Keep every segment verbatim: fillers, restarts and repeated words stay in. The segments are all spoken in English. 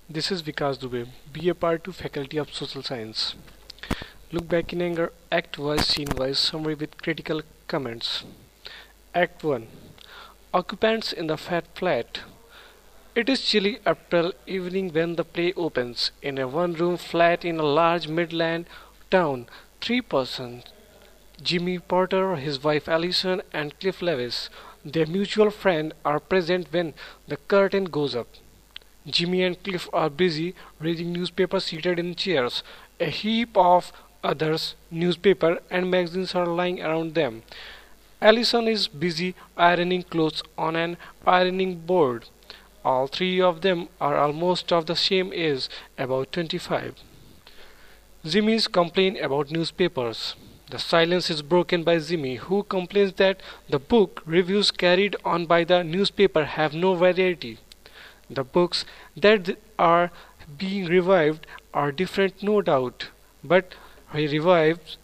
This is Vikas Dubey, B A Part two Faculty of Social Science. Look back in anger, Act wise, scene wise, summary with critical comments. Act one. Occupants in the fat flat. It is chilly April evening when the play opens. In a one room flat in a large Midland town, three persons Jimmy Porter, his wife Allison, and Cliff Levis, their mutual friend, are present when the curtain goes up. Jimmy and Cliff are busy reading newspapers seated in chairs. A heap of others, newspaper and magazines are lying around them. Allison is busy ironing clothes on an ironing board. All three of them are almost of the same age, about twenty-five. Jimmy's complain about newspapers. The silence is broken by Jimmy, who complains that the book reviews carried on by the newspaper have no variety. The books that are being revived are different, no doubt, but he revives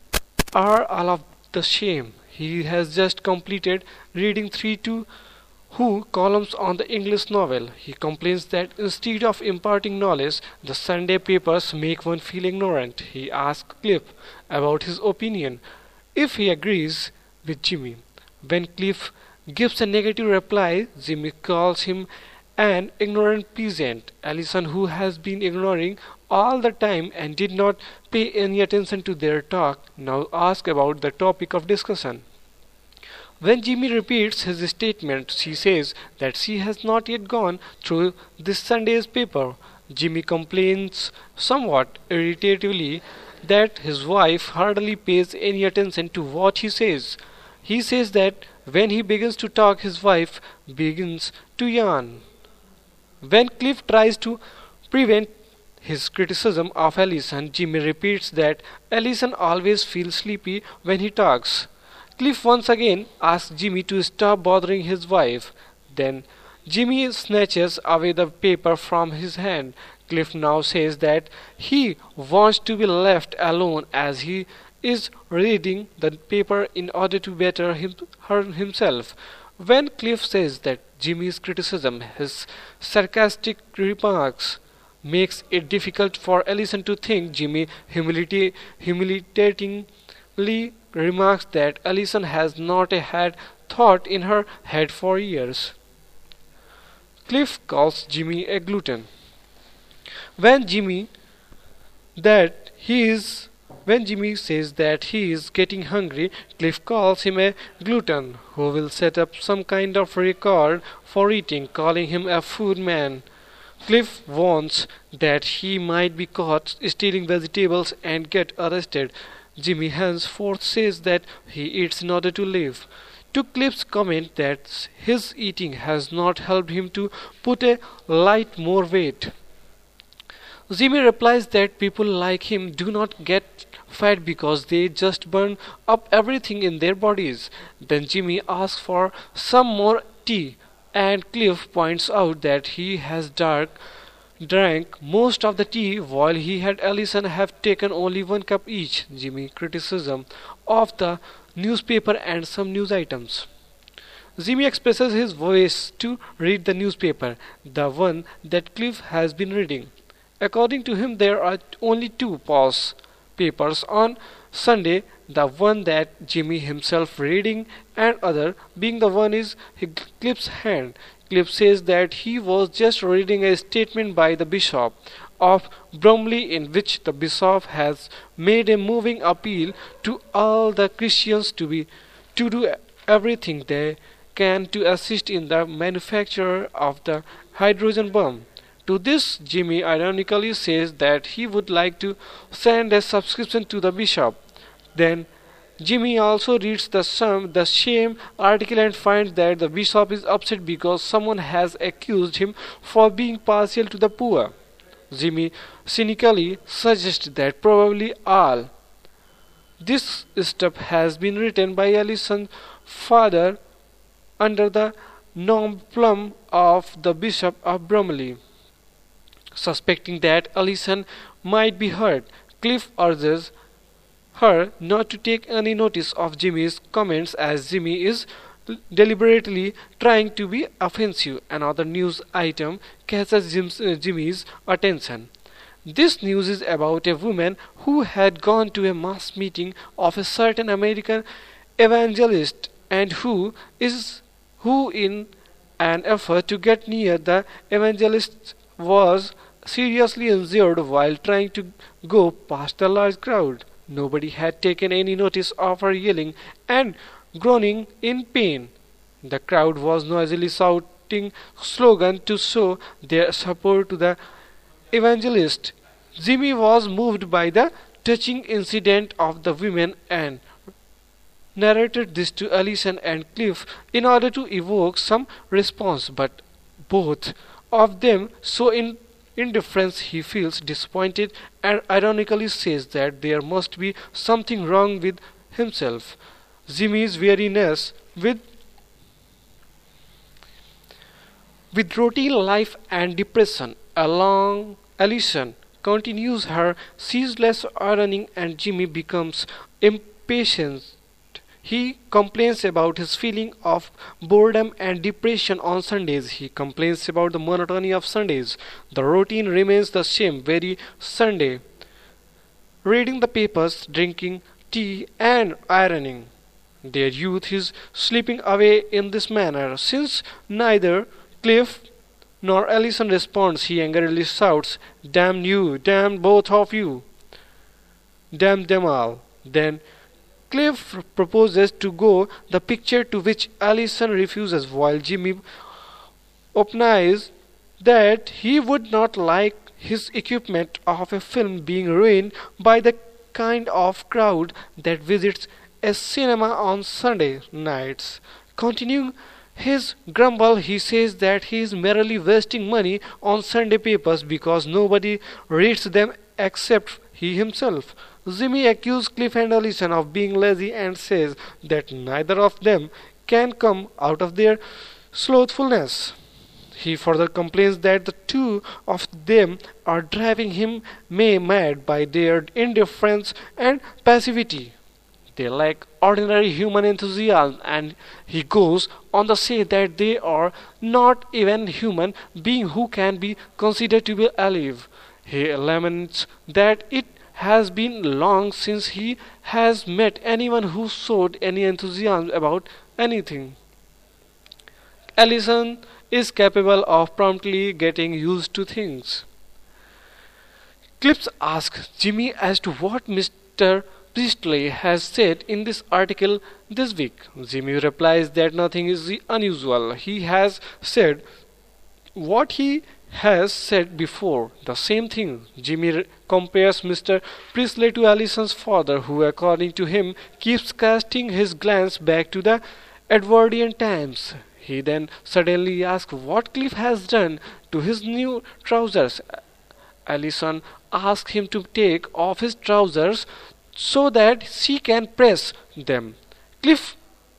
are all of the same. He has just completed reading three to Who columns on the English novel. He complains that instead of imparting knowledge, the Sunday papers make one feel ignorant. He asks Cliff about his opinion, if he agrees with Jimmy. When Cliff gives a negative reply, Jimmy calls him an ignorant peasant. Allison, who has been ignoring all the time and did not pay any attention to their talk, now asks about the topic of discussion. When Jimmy repeats his statement, she says that she has not yet gone through this Sunday's paper. Jimmy complains somewhat irritatively that his wife hardly pays any attention to what he says. He says that when he begins to talk, his wife begins to yawn. When Cliff tries to prevent his criticism of Allison, Jimmy repeats that Allison always feels sleepy when he talks. Cliff once again asks Jimmy to stop bothering his wife. Then Jimmy snatches away the paper from his hand. Cliff now says that he wants to be left alone as he is reading the paper in order to better him, her himself. When Cliff says that Jimmy's criticism, his sarcastic remarks, makes it difficult for Allison to think, Jimmy humility, humiliatingly remarks that Allison has not had thought in her head for years. Cliff calls Jimmy a glutton. When Jimmy that he is when Jimmy says that he is getting hungry, Cliff calls him a glutton who will set up some kind of record for eating, calling him a food man. Cliff warns that he might be caught stealing vegetables and get arrested. Jimmy henceforth says that he eats in order to live. To Cliff's comment that his eating has not helped him to put a light more weight, Jimmy replies that people like him do not get fat because they just burn up everything in their bodies. Then Jimmy asks for some more tea, and Cliff points out that he has dark drank most of the tea while he and Allison have taken only one cup each. Jimmy criticism of the newspaper and some news items. Jimmy expresses his wish to read the newspaper, the one that Cliff has been reading. According to him, there are only two pause papers on Sunday, the one that Jimmy himself reading and other being the one is Cliff's hand. Cliff says that he was just reading a statement by the Bishop of Bromley in which the Bishop has made a moving appeal to all the Christians to be to do everything they can to assist in the manufacture of the hydrogen bomb. To this, Jimmy ironically says that he would like to send a subscription to the Bishop. Then Jimmy also reads the, sum, the same article and finds that the Bishop is upset because someone has accused him for being partial to the poor. Jimmy cynically suggests that probably all this stuff has been written by Allison's father under the nom plum of the Bishop of Bromley. Suspecting that Allison might be hurt, Cliff urges her not to take any notice of Jimmy's comments as Jimmy is deliberately trying to be offensive. Another news item catches Jim's, uh, Jimmy's attention. This news is about a woman who had gone to a mass meeting of a certain American evangelist and who is who in an effort to get near the evangelist was seriously injured while trying to go past a large crowd. Nobody had taken any notice of her yelling and groaning in pain. The crowd was noisily shouting slogans to show their support to the evangelist. Jimmy was moved by the touching incident of the women and narrated this to Allison and Cliff in order to evoke some response, but both of them so in indifference he feels disappointed and ironically says that there must be something wrong with himself. Jimmy's weariness with with routine life and depression along Allison continues her ceaseless ironing and Jimmy becomes impatient. He complains about his feeling of boredom and depression on Sundays. He complains about the monotony of Sundays. The routine remains the same very Sunday. Reading the papers, drinking tea and ironing. Their youth is slipping away in this manner. Since neither Cliff nor Allison responds, he angrily shouts, "Damn you! Damn both of you! Damn them all!" Then Cliff proposes to go the picture, to which Allison refuses, while Jimmy opines that he would not like his equipment of a film being ruined by the kind of crowd that visits a cinema on Sunday nights. Continuing his grumble, he says that he is merely wasting money on Sunday papers because nobody reads them except he himself. Jimmy accuses Cliff and Allison of being lazy and says that neither of them can come out of their slothfulness. He further complains that the two of them are driving him may mad by their indifference and passivity. They lack ordinary human enthusiasm, and he goes on to say that they are not even human beings who can be considered to be alive. He laments that it has been long since he has met anyone who showed any enthusiasm about anything. Allison is capable of promptly getting used to things. Cliff asks Jimmy as to what Mister Priestley has said in this article this week. Jimmy replies that nothing is unusual. He has said what he has said before, the same thing. Jimmy compares Mister Priestley to Allison's father, who according to him keeps casting his glance back to the Edwardian times. He then suddenly asks what Cliff has done to his new trousers. Allison asks him to take off his trousers so that she can press them. Cliff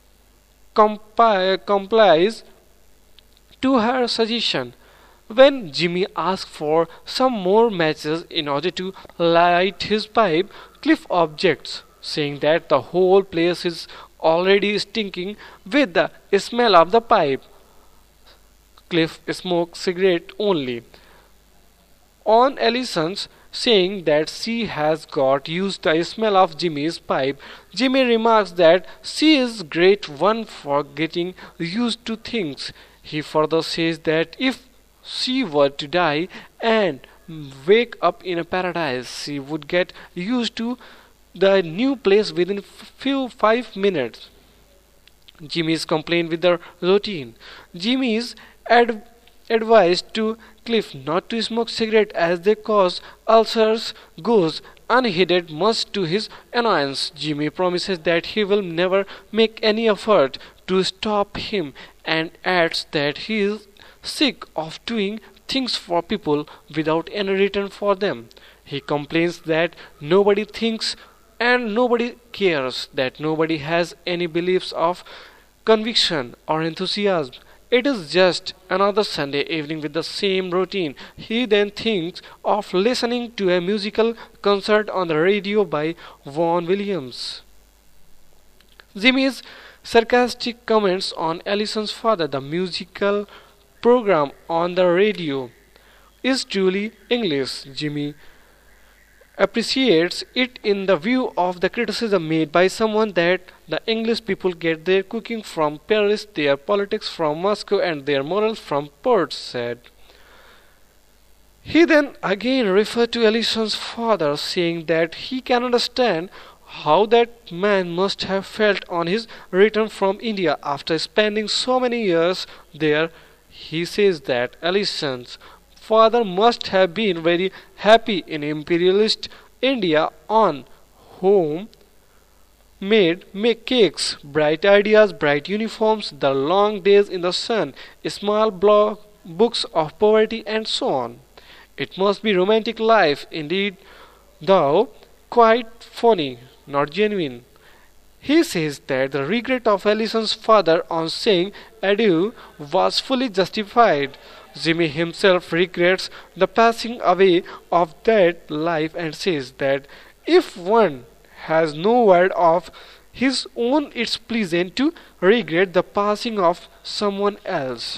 compi- complies to her suggestion. When Jimmy asks for some more matches in order to light his pipe, Cliff objects, saying that the whole place is already stinking with the smell of the pipe. Cliff smokes cigarette only. On Allison's saying that she has got used to the smell of Jimmy's pipe, Jimmy remarks that she is great one for getting used to things. He further says that if she were to die and wake up in a paradise, she would get used to the new place within few five minutes. Jimmy's complaint with the routine. Jimmy's ad- advice to Cliff not to smoke cigarette as they cause ulcers goes unheeded, much to his annoyance. Jimmy promises that he will never make any effort to stop him and adds that he is sick of doing things for people without any return for them. He complains that nobody thinks and nobody cares, that nobody has any beliefs of conviction or enthusiasm. It is just another Sunday evening with the same routine. He then thinks of listening to a musical concert on the radio by Vaughan Williams. Jimmy's Sarcastic comments on Allison's father, the musical program on the radio, is truly English. Jimmy appreciates it in the view of the criticism made by someone that the English people get their cooking from Paris, their politics from Moscow, and their morals from Perth, said. He then again referred to Allison's father, saying that he can understand how that man must have felt on his return from India after spending so many years there. He says that Allison's father must have been very happy in imperialist India on home made make cakes, bright ideas, bright uniforms, the long days in the sun, small blog books of poverty, and so on. It must be romantic life indeed, though quite funny, not genuine. He says that the regret of Allison's father on saying adieu was fully justified. Jimmy himself regrets the passing away of that life and says that if one has no word of his own, it's pleasant to regret the passing of someone else.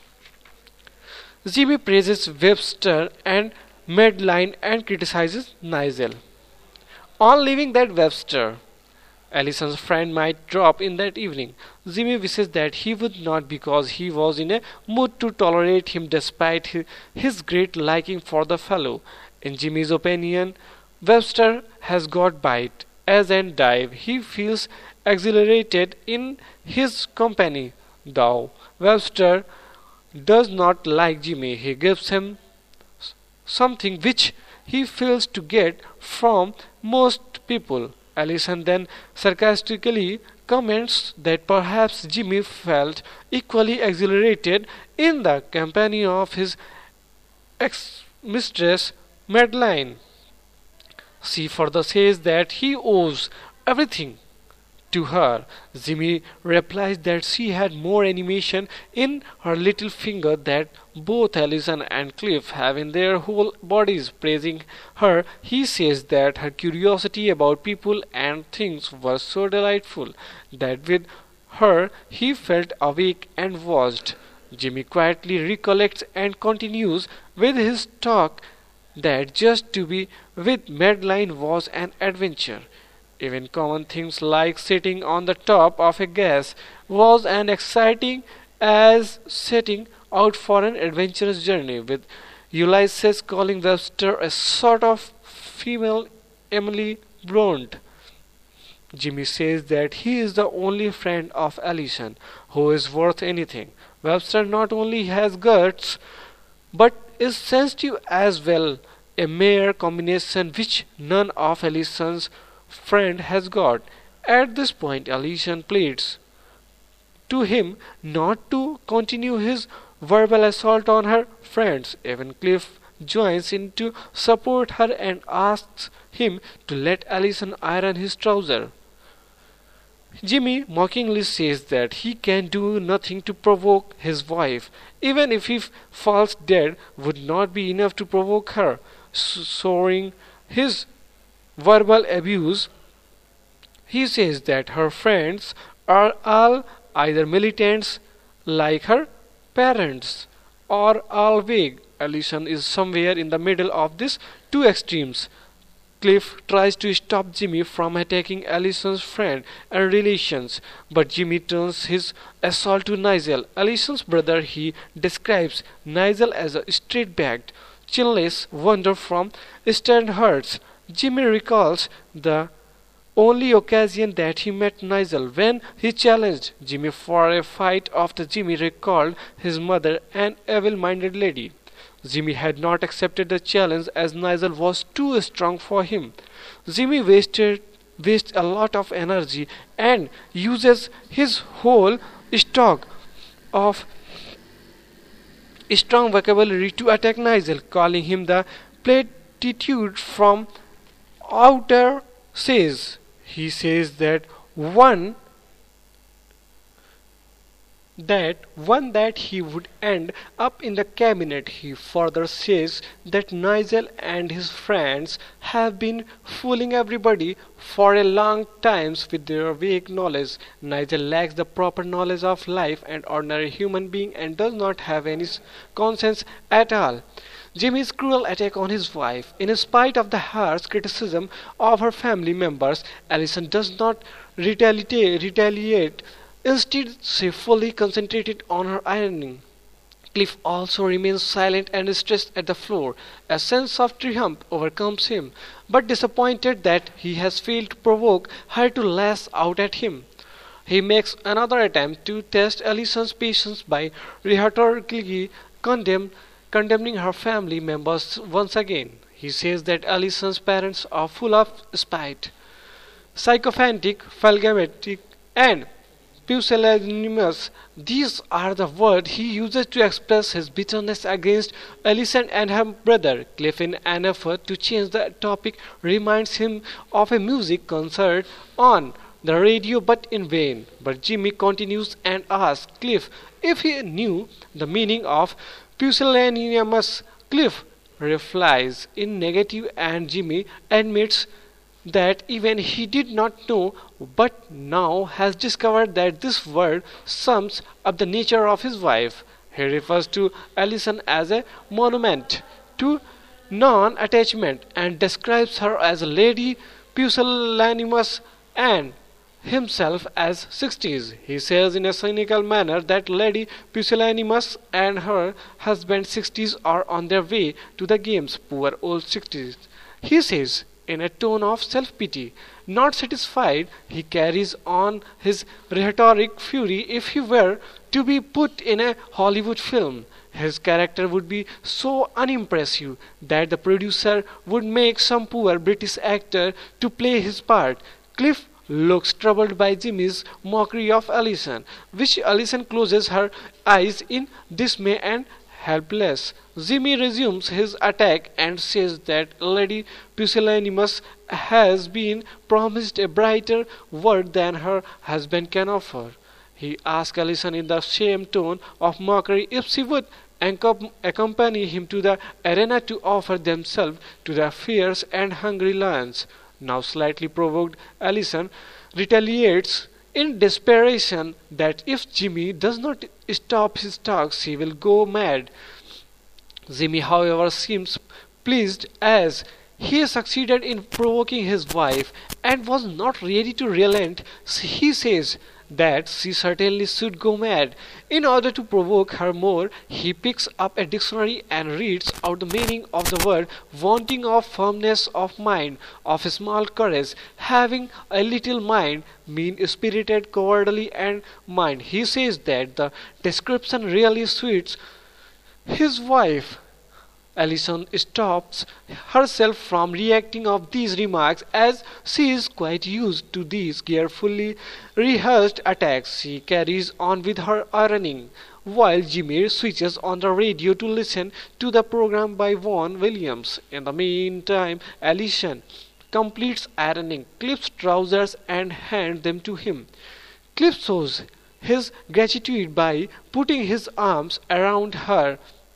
Jimmy praises Webster and Madeline and criticizes Nigel. On leaving that Webster, Allison's friend might drop in that evening. Jimmy wishes that he would not, because he was in a mood to tolerate him despite his great liking for the fellow. In Jimmy's opinion, Webster has got bite. As and dive, he feels exhilarated in his company. Though Webster does not like Jimmy, he gives him something which he fails to get from most people. Allison then sarcastically comments that perhaps Jimmy felt equally exhilarated in the company of his ex-mistress Madeline. She further says that he owes everything to her. Jimmy replies that she had more animation in her little finger that both Allison and Cliff have in their whole bodies. Praising her, he says that her curiosity about people and things was so delightful that with her he felt awake and watched. Jimmy quietly recollects and continues with his talk that just to be with Madeline was an adventure. Even common things like sitting on the top of a gas was as exciting as setting out for an adventurous journey, with Ulysses calling Webster a sort of female Emily Blunt. Jimmy says that he is the only friend of Allison who is worth anything. Webster not only has guts but is sensitive as well, a mere combination which none of Allison's friend has got. At this point, Allison pleads to him not to continue his verbal assault on her friends. Even Cliff joins in to support her and asks him to let Allison iron his trouser. Jimmy mockingly says that he can do nothing to provoke his wife. Even if he falls dead would not be enough to provoke her. Soaring his verbal abuse, he says that her friends are all either militants like her parents or all vague. Allison is somewhere in the middle of these two extremes. Cliff tries to stop Jimmy from attacking Allison's friend and relations, but Jimmy turns his assault to Nigel, Allison's brother. He describes Nigel as a straight-backed, chinless wonder from Standhurst. Jimmy recalls the only occasion that he met Nigel when he challenged Jimmy for a fight after Jimmy recalled his mother, an evil-minded lady. Jimmy had not accepted the challenge as Nigel was too strong for him. Jimmy wasted wastes a lot of energy and uses his whole stock of strong vocabulary to attack Nigel, calling him the platitude from outer says. He says that one that one that he would end up in the cabinet. He further says that Nigel and his friends have been fooling everybody for a long time with their vague knowledge. Nigel lacks the proper knowledge of life and ordinary human being and does not have any conscience at all. Jimmy's cruel attack on his wife. In spite of the harsh criticism of her family members, Allison does not retaliate. retaliate. Instead, she fully concentrated on her ironing. Cliff also remains silent and stressed at the floor. A sense of triumph overcomes him, but disappointed that he has failed to provoke her to lash out at him. He makes another attempt to test Allison's patience by rhetorically condemn, condemning her family members once again. He says that Allison's parents are full of spite, sycophantic, phlegmatic, and pusillanimous. These are the words he uses to express his bitterness against Allison and her brother. Cliff, in an effort to change the topic, reminds him of a music concert on the radio, but in vain. But Jimmy continues and asks Cliff if he knew the meaning of pusillanimous. Cliff replies in negative, and Jimmy admits that even he did not know, but now has discovered that this word sums up the nature of his wife. He refers to Allison as a monument to non-attachment and describes her as a lady pusillanimous and himself as sixties. He says in a cynical manner that Lady Pusillanimous and her husband sixties are on their way to the games. Poor old sixties, he says in a tone of self-pity. Not satisfied, he carries on his rhetoric fury. If he were to be put in a Hollywood film, his character would be so unimpressive that the producer would make some poor British actor to play his part. Cliff looks troubled by Jimmy's mockery of Allison, which Allison closes her eyes in dismay and helpless. Jimmy resumes his attack and says that Lady Pusillanimous has been promised a brighter world than her husband can offer. He asks Allison in the same tone of mockery if she would accompany him to the arena to offer themselves to the fierce and hungry lions. Now slightly provoked, Allison retaliates in desperation that if Jimmy does not stop his talk, she will go mad. Jimmy, however, seems pleased as he succeeded in provoking his wife and was not ready to relent. He says that she certainly should go mad. In order to provoke her more, he picks up a dictionary and reads out the meaning of the word wanting of firmness of mind, of small courage, having a little mind, mean-spirited, cowardly, and mind. He says that the description really suits his wife. Allison stops herself from reacting of these remarks as she is quite used to these carefully rehearsed attacks. She carries on with her ironing, while Jimmy switches on the radio to listen to the program by Vaughan Williams. In the meantime, Allison completes ironing Cliff's trousers and hands them to him. Cliff shows his gratitude by putting his arms around her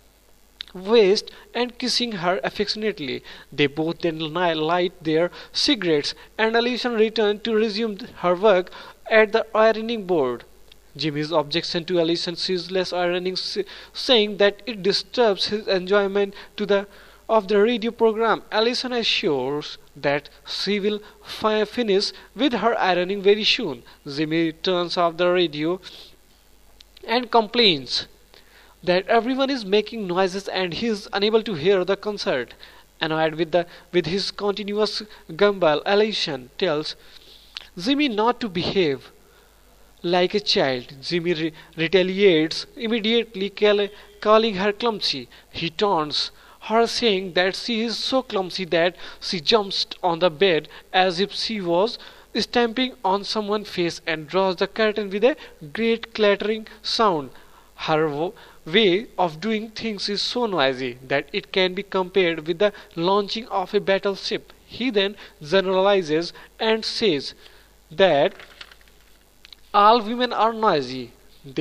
waist and kissing her affectionately. They both then light their cigarettes, and Allison returned to resume her work at the ironing board. Jimmy's objection to Allison's ceaseless ironing, saying that it disturbs his enjoyment to the of the radio program. Allison assures that she will fi finish with her ironing very soon. Jimmy turns off the radio and complains that everyone is making noises and he is unable to hear the concert. Annoyed with the with his continuous gumble, Allison tells Jimmy not to behave like a child. Jimmy re retaliates, immediately call calling her clumsy. He taunts her, saying that she is so clumsy that she jumps on the bed as if she was stamping on someone's face and draws the curtain with a great clattering sound. Her way of doing things is so noisy that it can be compared with the launching of a battleship. He then generalizes and says that all women are noisy. They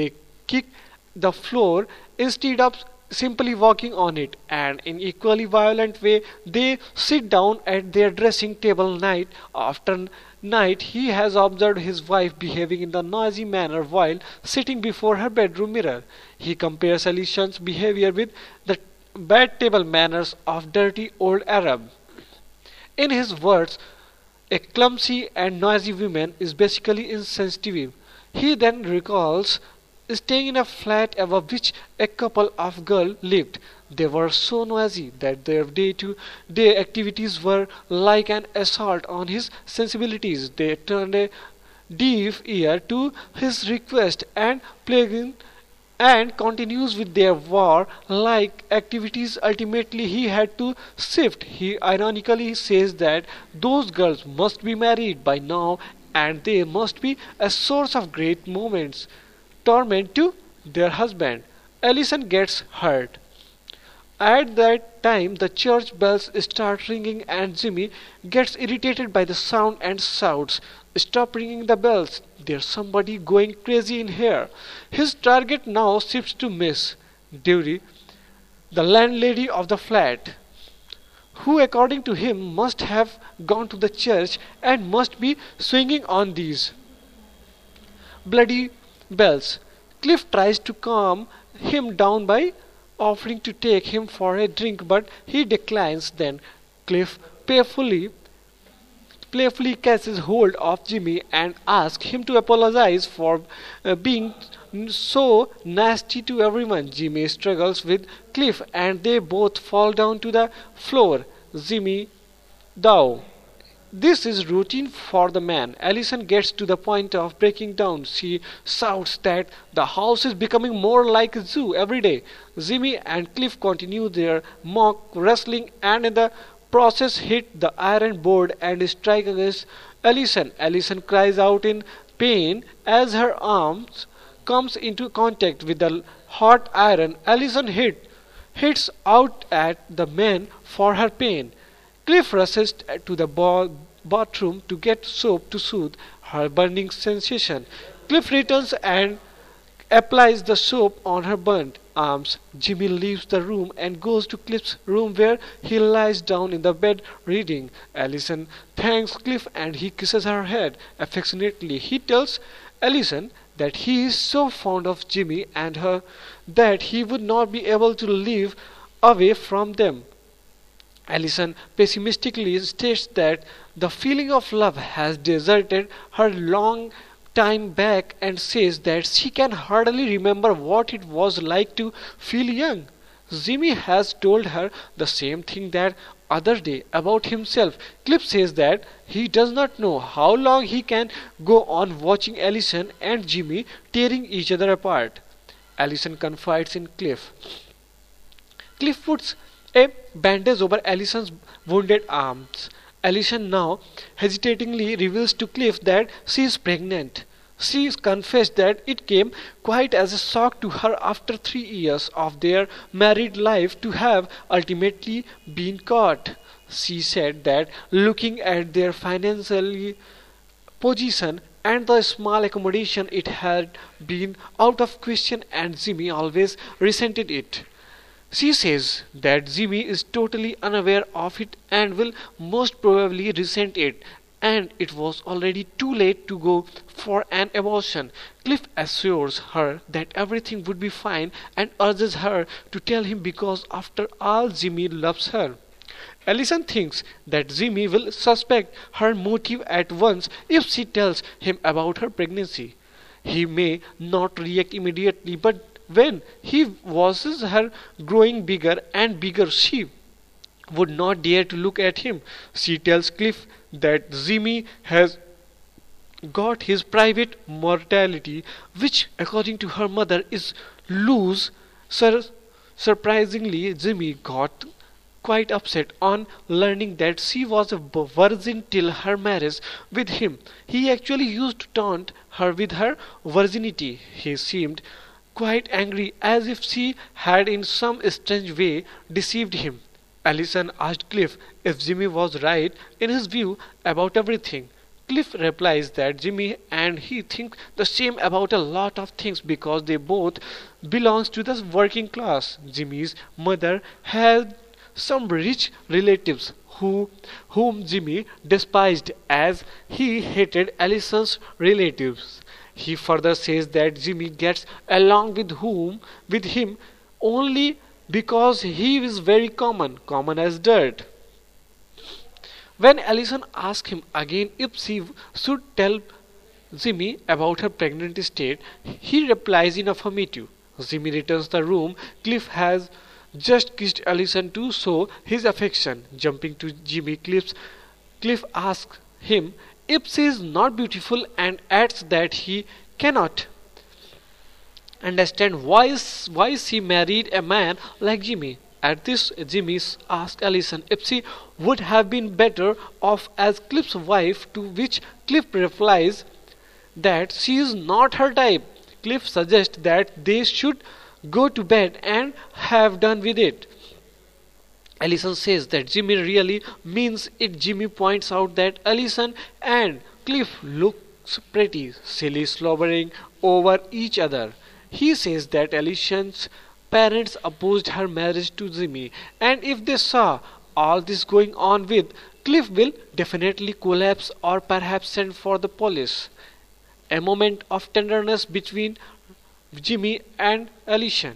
kick the floor instead of simply walking on it, and in equally violent way they sit down at their dressing table night after night. He has observed his wife behaving in the noisy manner while sitting before her bedroom mirror. He compares Allison's behavior with the bad table manners of dirty old Arab. In his words, a clumsy and noisy woman is basically insensitive. He then recalls staying in a flat above which a couple of girls lived. They were so noisy that their day-to-day activities were like an assault on his sensibilities. They turned a deaf ear to his request and plaguing and continues with their war-like activities. Ultimately, he had to shift. He ironically says that those girls must be married by now and they must be a source of great moments, torment to their husband. Allison gets hurt. At that time, the church bells start ringing and Jimmy gets irritated by the sound and shouts, "Stop ringing the bells. There's somebody going crazy in here." His target now shifts to Miss Dury, the landlady of the flat, who according to him must have gone to the church and must be swinging on these bloody bells. Cliff tries to calm him down by offering to take him for a drink, but he declines. Then Cliff playfully playfully catches hold of Jimmy and asks him to apologize for uh, being so nasty to everyone. Jimmy struggles with Cliff and they both fall down to the floor. Jimmy Dow. This is routine for the man. Allison gets to the point of breaking down. She shouts that the house is becoming more like a zoo every day. Jimmy and Cliff continue their mock wrestling and in the process hit the iron board and strike against Allison. Allison cries out in pain as her arms comes into contact with the hot iron. Allison hit, hits out at the man for her pain. Cliff rushes to the bathroom to get soap to soothe her burning sensation. Cliff returns and applies the soap on her burnt arms. Jimmy leaves the room and goes to Cliff's room where he lies down in the bed reading. Allison thanks Cliff and he kisses her head affectionately. He tells Allison that he is so fond of Jimmy and her that he would not be able to live away from them. Allison pessimistically states that the feeling of love has deserted her long time back and says that she can hardly remember what it was like to feel young. Jimmy has told her the same thing that other day about himself. Cliff says that he does not know how long he can go on watching Allison and Jimmy tearing each other apart. Allison confides in Cliff. Cliff puts a bandage over Allison's wounded arms. Allison now hesitatingly reveals to Cliff that she is pregnant. She confessed that it came quite as a shock to her after three years of their married life to have ultimately been caught. She said that looking at their financial position and the small accommodation, it had been out of question and Jimmy always resented it. She says that Jimmy is totally unaware of it and will most probably resent it, and it was already too late to go for an abortion. Cliff assures her that everything would be fine and urges her to tell him because after all Jimmy loves her. Allison thinks that Jimmy will suspect her motive at once if she tells him about her pregnancy. He may not react immediately, but when he watches her growing bigger and bigger, she would not dare to look at him. She tells Cliff that Jimmy has got his private mortality, which according to her mother is loose. Sur- surprisingly, Jimmy got quite upset on learning that she was a virgin till her marriage with him. He actually used to taunt her with her virginity. He seemed quite angry, as if she had in some strange way deceived him. Allison asked Cliff if Jimmy was right in his view about everything. Cliff replies that Jimmy and he think the same about a lot of things because they both belongs to the working class. Jimmy's mother had some rich relatives who whom Jimmy despised as he hated Allison's relatives. He further says that Jimmy gets along with whom with him only because he is very common, common as dirt. When Allison asks him again if she should tell Jimmy about her pregnant state, he replies in affirmative. Jimmy returns the room. Cliff has just kissed Allison to show his affection. Jumping to Jimmy, Cliff's, Cliff asks him if she is not beautiful and adds that he cannot understand why, why she married a man like Jimmy. At this, Jimmy asks Allison if she would have been better off as Cliff's wife, to which Cliff replies that she is not her type. Cliff suggests that they should go to bed and have done with it. Allison says that Jimmy really means it. Jimmy points out that Allison and Cliff looks pretty silly, slobbering over each other. He says that Allison's parents opposed her marriage to Jimmy, and if they saw all this going on with Cliff will definitely collapse or perhaps send for the police. A moment of tenderness between Jimmy and Allison.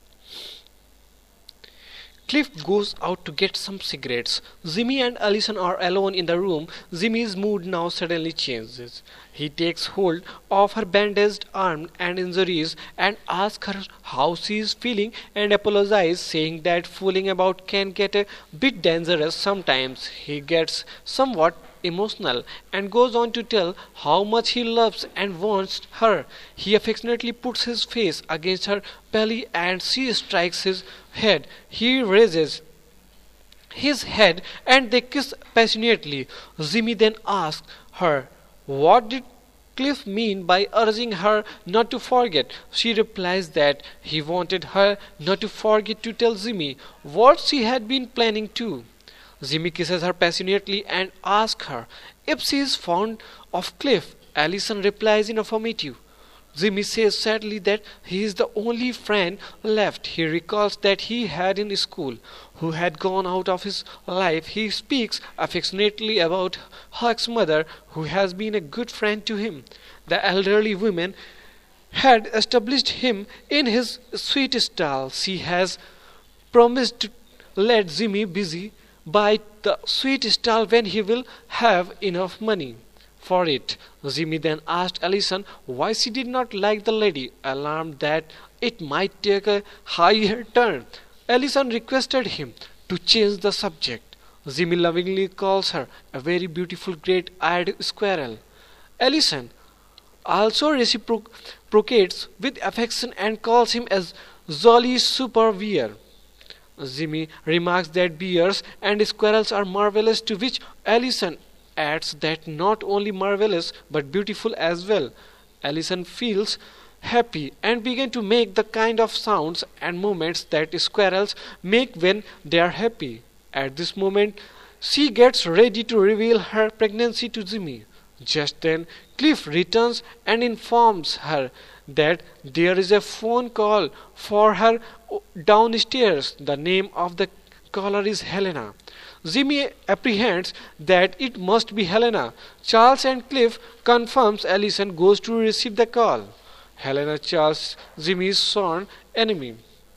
Cliff goes out to get some cigarettes. Jimmy and Allison are alone in the room. Jimmy's mood now suddenly changes. He takes hold of her bandaged arm and injuries and asks her how she is feeling and apologizes, saying that fooling about can get a bit dangerous sometimes. He gets somewhat emotional and goes on to tell how much he loves and wants her. He affectionately puts his face against her belly and she strikes his head. He raises his head and they kiss passionately. Jimmy then asks her what did Cliff mean by urging her not to forget. She replies that he wanted her not to forget to tell Jimmy what she had been planning to. Jimmy kisses her passionately and asks her if she is fond of Cliff. Allison replies in affirmative. Jimmy says sadly that he is the only friend left he recalls that he had in school, who had gone out of his life. He speaks affectionately about Huck's mother, who has been a good friend to him. The elderly woman had established him in his sweet style. She has promised to let Jimmy busy by the sweet stall when he will have enough money for it. Jimmy then asked Allison why she did not like the lady, alarmed that it might take a higher turn. Allison requested him to change the subject. Jimmy lovingly calls her a very beautiful great-eyed squirrel. Allison also reciprocates with affection and calls him as Jolly Super Bear. Jimmy remarks that bears and squirrels are marvelous, to which Allison adds that not only marvelous but beautiful as well. Allison feels happy and begins to make the kind of sounds and movements that squirrels make when they are happy. At this moment, she gets ready to reveal her pregnancy to Jimmy. Just then, Cliff returns and informs her that there is a phone call for her downstairs. The name of the caller is Helena. Jimmy apprehends that it must be Helena. Charles and Cliff confirms Allison goes to receive the call. Helena Charles, Jimmy's sworn enemy.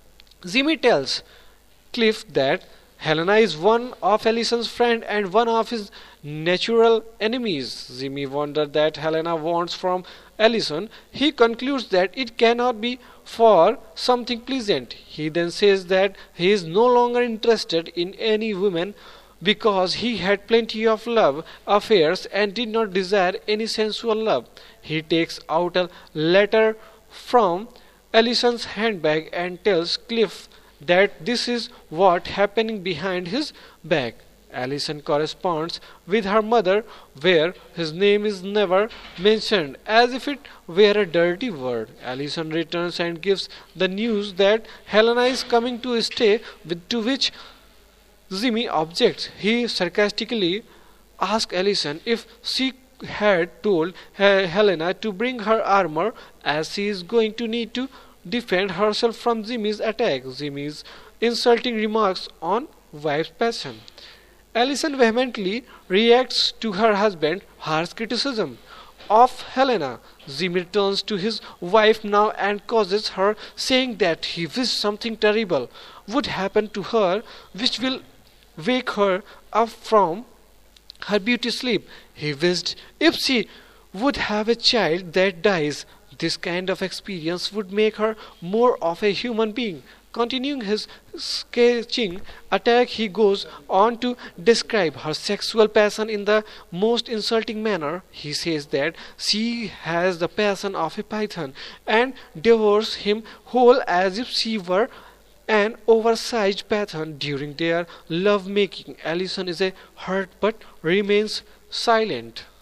Jimmy tells Cliff that Helena is one of Allison's friends and one of his natural enemies. Jimmy wonders that Helena wants from Allison. He concludes that it cannot be for something pleasant. He then says that he is no longer interested in any woman because he had plenty of love affairs and did not desire any sensual love. He takes out a letter from Allison's handbag and tells Cliff that this is what happening behind his back. Allison corresponds with her mother, where his name is never mentioned, as if it were a dirty word. Allison returns and gives the news that Helena is coming to stay, with, to which Jimmy objects. He sarcastically asks Allison if she had told He- Helena to bring her armor as she is going to need to defend herself from Jimmy's attack. Jimmy's insulting remarks on wife's passion. Allison vehemently reacts to her husband's harsh criticism of Helena. Jimmy turns to his wife now and causes her, saying that he wished something terrible would happen to her, which will wake her up from her beauty sleep. He wished if she would have a child that dies, this kind of experience would make her more of a human being. Continuing his scathing attack, he goes on to describe her sexual passion in the most insulting manner. He says that she has the passion of a python and devours him whole as if she were an oversized python. During their love making, Allison is a hurt but remains silent.